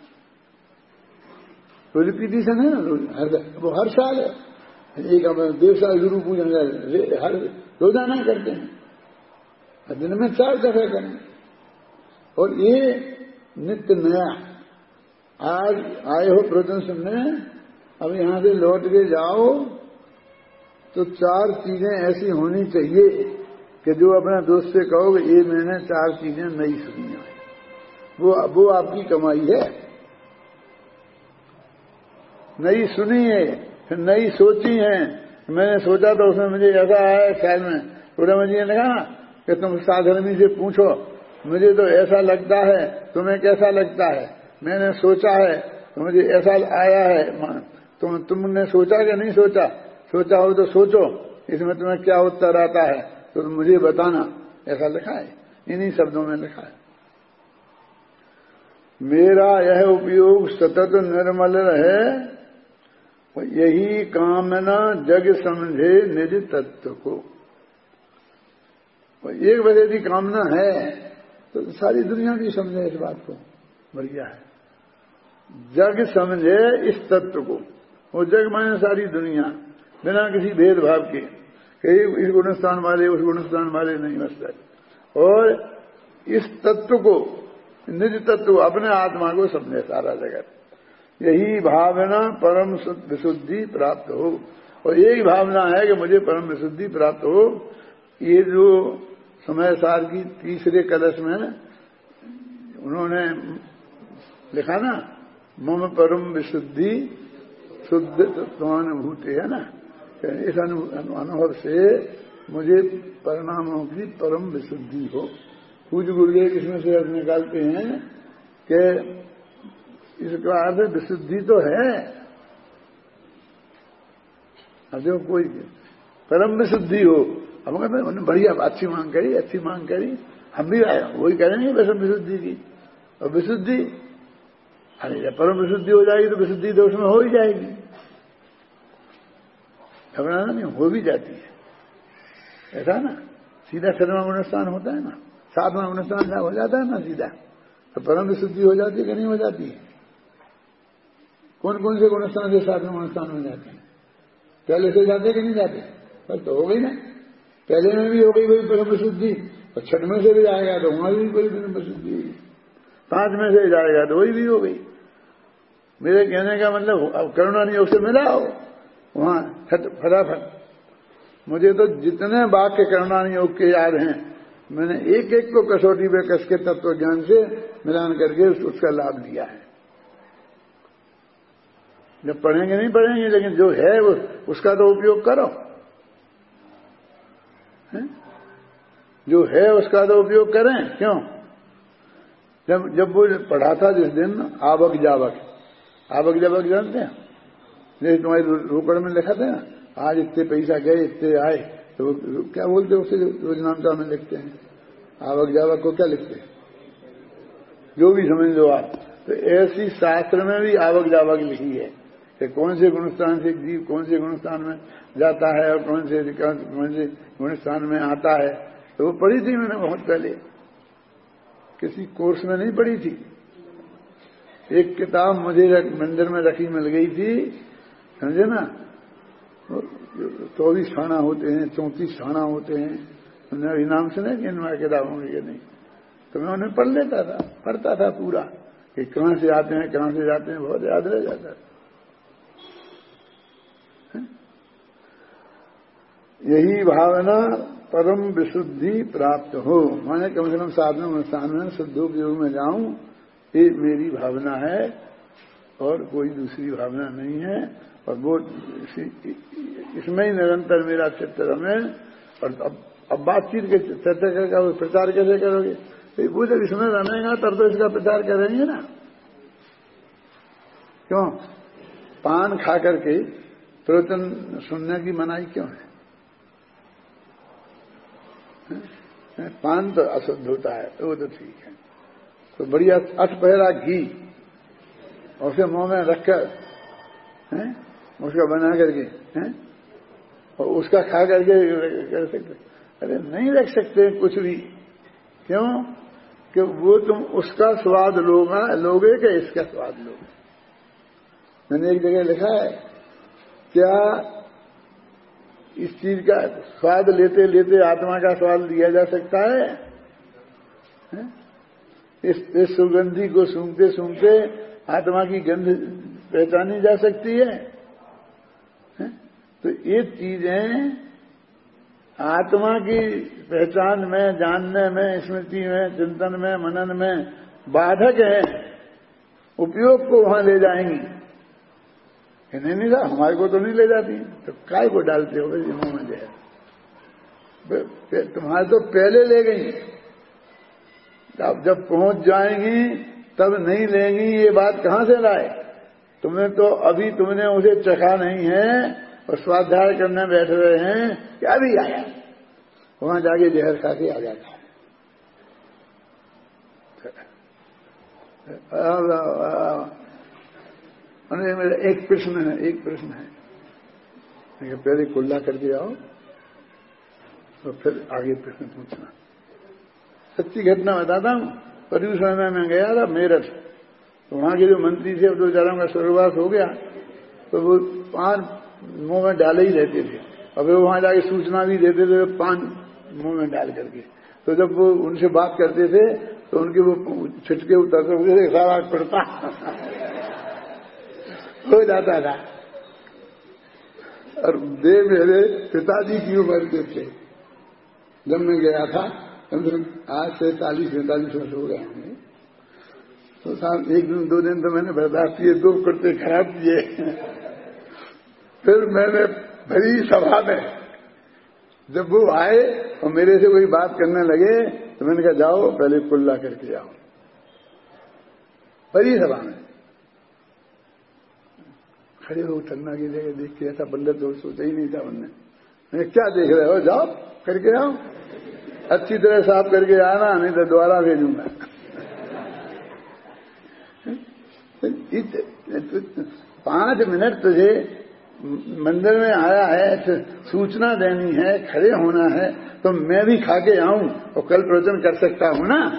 तो रिपीटिशन है ना, हर वो हर साल है। एक देव साल गुरु पूजन हर रोजाना करते हैं, दिन में चार दफे करें, और ये नित्य नया। आज आए हो प्रवचन सुनने, अब यहां से लौट के जाओ तो चार चीजें ऐसी होनी चाहिए कि जो अपने दोस्त से कहो ये मैंने चार चीजें नई सुनी है, वो वो आपकी कमाई है। नई सुनी है फिर नई सोची है, मैंने सोचा तो उसमें मुझे ऐसा आया ख्याल में। ब्रह्म जी ने कहा कि तुम साधर्मी से पूछो, मुझे तो ऐसा लगता है, तुम्हें कैसा लगता है? मैंने सोचा है तो मुझे ऐसा आया है। तुम तुमने सोचा कि नहीं सोचा? सोचा हो तो सोचो, इसमें तुम्हें क्या उत्तर आता है तो तुम मुझे बताना। ऐसा लिखा है, इन्हीं शब्दों में लिखा है। मेरा यह उपयोग सतत निर्मल रहे, यही कामना जग समझे निज तत्व को। एक बजे की कामना है तो सारी दुनिया भी समझे इस बात को, बढ़िया है। जग समझे इस तत्व को, वो जग माने सारी दुनिया, बिना किसी भेदभाव के, कहीं इस गुणस्थान वाले उस गुणस्थान वाले नहीं बसते। और इस तत्व को, निज तत्व, अपने आत्मा को समझे सारा जगत। यही भावना परम विशुद्धि प्राप्त हो, और यही भावना है कि मुझे परम विशुद्धि प्राप्त हो। ये जो समय सार की तीसरे कलश में उन्होंने लिखा ना, मम परम विशुद्धि शुद्ध तत्वानुभूति, है ना। इस अनुभव से मुझे परिणामों की परम विशुद्धि हो। पूज्य गुरुदेव इसमें से अर्थ निकालते हैं कि इसका अर्थ विशुद्धि तो है, अब जो कोई परम विशुद्धि हो। अब कहते उन्होंने बढ़िया अच्छी मांग करी, अच्छी मांग करी, हम भी आए वही करेंगे परम विशुद्धि की। और विशुद्धि, अरे जब परम विशुद्धि हो जाएगी तो विशुद्धि तो उसमें हो ही जाएगी, घबराना नहीं, हो भी जाती है। ऐसा ना सीधा छठवां गुणस्थान होता है ना, सातवां गुणस्थान हो जाता है ना सीधा, तो परम विशुद्धि हो जाती है कि नहीं हो जाती है? कौन कौन से गुणस्थान से सातवें गुणस्थान में जाते हैं? पहले से जाते कि नहीं जाते? बस तो हो गई ना, पहले में भी हो गई वही परम विशुद्धि, और छठ में से भी जाएगा तो वहां भी कोई परम विशुद्धि होगी, पांच में से जाएगा तो वही भी हो गई। मेरे कहने का मतलब अब करुणा नियोग से मिला हो वहां फटाफट। मुझे तो जितने वाक्य करुणा नियोग के याद हैं, मैंने एक एक को कसौटी पे कस के तत्व ज्ञान से मिलान करके उसका लाभ लिया है। जब पढ़ेंगे नहीं पढ़ेंगे, लेकिन जो है वो उसका तो उपयोग करो, है? जो है उसका तो उपयोग करें। क्यों? जब जब वो पढ़ा था जिस दिन आवक जावक, आवक जावक जानते हैं? जैसे तुम्हारी रोकड़ में लिखा था ना, आज इतने पैसा गए इतने आए, तो क्या बोलते हैं उसे रोजनामचा में लिखते हैं, आवक जावक को क्या लिखते हैं, जो भी समझ लो आप। तो ऐसी शास्त्र में भी आवक जावक लिखी है कि कौन से गुणस्थान से जीव कौन से गुणस्थान में जाता है और कौन से कौन से गुणस्थान में आता है। तो वो पढ़ी थी मैंने बहुत पहले, किसी कोर्स में नहीं पढ़ी थी। एक किताब मुझे मंदिर में रखी मिल गई थी, समझे ना, चौबीस खाना होते हैं, चौंतीस खाना होते हैं, उन्हें इनाम से नहीं इन किताबों के नहीं, तो मैं उन्हें पढ़ लेता था, पढ़ता था पूरा कि कहां से आते हैं कहां से जाते हैं, बहुत याद रह जाता था। यही भावना परम विशुद्धि प्राप्त हो, माने कम से कम साधन अनुष्ठान में शुद्धोपयोग में जाऊं, ये मेरी भावना है और कोई दूसरी भावना नहीं है। और वो इसमें ही निरंतर मेरा चित्त रमे। और अब अब बातचीत के चर्चा करके प्रचार कैसे करोगे? तो वो जब इसमें रमेगा तब तो इसका प्रचार करेंगे ना। क्यों? पान खा करके प्रवचन सुनने की मनाही क्यों है? पान तो अशुद्ध होता है, तो वो तो ठीक है, तो बढ़िया अठपहरा घी और उसे मुंह में रखकर हैं, उसका बना करके हैं, और उसका खा करके कर सकते? अरे नहीं रख सकते कुछ भी। क्यों? कि वो तुम उसका स्वाद लोगा लोगे कि इसका स्वाद लोगे? मैंने एक जगह लिखा है, क्या इस चीज का स्वाद लेते लेते आत्मा का स्वाद लिया जा सकता है? है? इस, इस सुगंधी को सूंघते सूंघते आत्मा की गंध पहचानी जा सकती है? है? तो ये चीजें आत्मा की पहचान में, जानने में, स्मृति में, चिंतन में, मनन में बाधक है, उपयोग को वहां ले जाएंगी। नहीं नहीं साहब हमारे को तो नहीं ले जाती, तो काय को डालते हो भाई मुंह में जहर? तुम्हारे तो पहले ले गई, अब जब पहुंच जाएंगी तब नहीं लेंगी, ये बात कहां से लाए? तुमने तो अभी तुमने उसे चखा नहीं है और स्वाध्याय करने बैठ रहे हैं कि अभी आया, वहां जाके जहर खा के आ जाता है। मेरा एक प्रश्न है, एक प्रश्न है, पहले कुल्ला करके आओ तो फिर आगे प्रश्न पूछना। सच्ची घटना बताता हूं, पर्यूषण में मैं गया था मेरठ, तो वहां के जो मंत्री थे दो चारों का स्वर्गवास हो गया, तो वो पान मुंह में डाले ही रहते थे, और वे वहां जाके सूचना भी देते थे पान मुंह में डाल करके। तो जब वो उनसे बात करते थे तो उनके वो छिटके उतरते हुए सारा पड़ता हो जाता था। और दे मेरे पिताजी की उम्र के थे जब मैं गया था, आज से चालीस पैंतालीस वर्ष हो गए हमें। तो साहब एक दिन दो दिन तो मैंने बर्दाश्त किए, दो कुर्ते खराब किए। फिर मैंने भरी सभा में जब वो आए और मेरे से कोई बात करने लगे तो मैंने कहा जाओ पहले कुल्ला करके आओ, भरी सभा में खड़े हो चन्ना की जगह देख के ऐसा बंदर तो सोचा ही नहीं था उनने। मैंने क्या देख रहे हो, जाओ करके आओ, अच्छी तरह साफ करके आना, नहीं तो दोबारा भेजूंगा। पांच मिनट तुझे मंदिर में आया है, सूचना देनी है, खड़े होना है, तो मैं भी खा के आऊं और कल प्रवचन कर सकता हूं ना?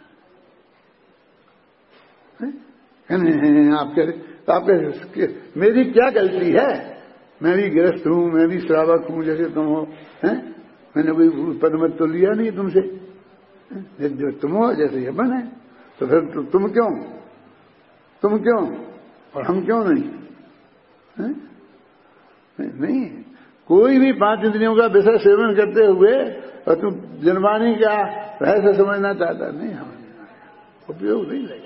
नहीं आपके तो आपके मेरी क्या गलती है? मैं भी गृहस्थ हूं, मैं भी श्रावक हूं जैसे तुम हो, हैं? मैंने कोई पद मत तो लिया नहीं तुमसे, जो तुम हो जैसे ये बने, तो फिर तु, तुम क्यों तुम क्यों और हम क्यों नहीं? है? नहीं, कोई भी पांच इंद्रियों का विषय सेवन करते हुए और तुम जनवाणी क्या रहस्य समझना चाहता नहीं, हम उपयोग नहीं लगेगा।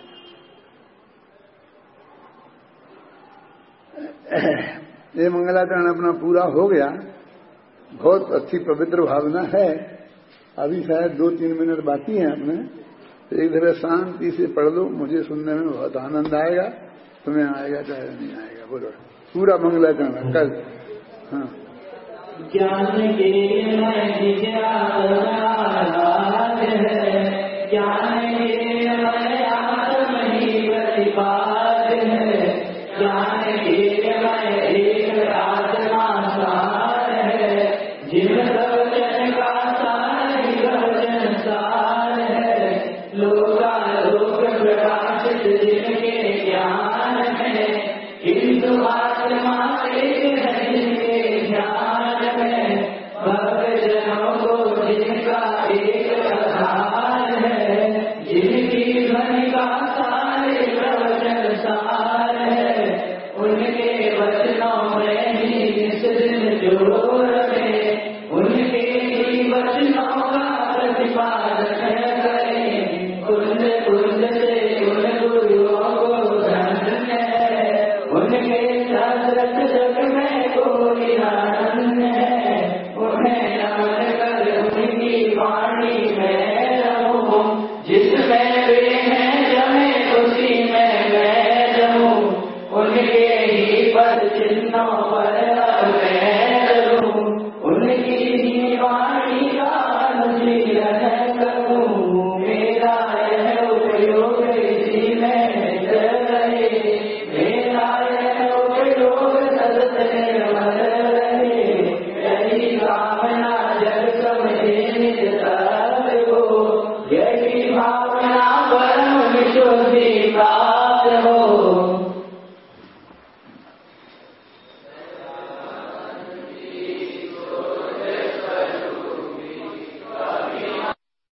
ये मंगलाचरण अपना पूरा हो गया, बहुत अच्छी पवित्र भावना है। अभी शायद दो तीन मिनट बाकी हैं अपने, तो एक दफे शांति से पढ़ लो, मुझे सुनने में बहुत आनंद आएगा, तुम्हें आएगा चाहे नहीं आएगा। बोलो पूरा मंगलाचरण कल। हाँ, ज्ञान के मैं ज्ञान के मैं